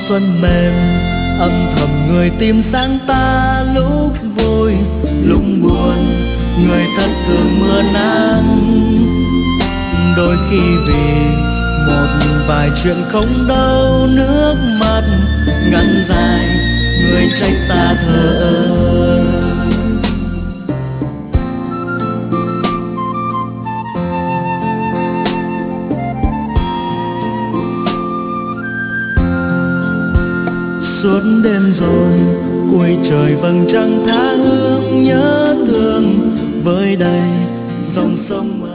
xuân mềm âm thầm người tìm sang ta lúc vui lúc buồn, người thật thường mưa nắng. Đôi khi vì một vài chuyện không đâu, nước mắt ngắn dài người trách ta thờ ơ. Suốt đêm rồi cuối trời vầng trăng tha hương nhớ thương với đầy dòng sông.